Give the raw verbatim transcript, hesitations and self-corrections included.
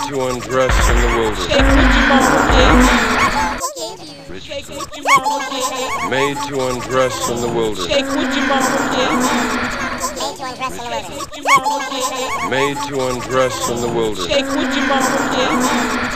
to undress in the wilderness. Shake what your mama Rich did. Shake what your mama did. made to undress in the wilderness. Shake what your mama did. Made to undress in the wilderness. Shake what your mama did.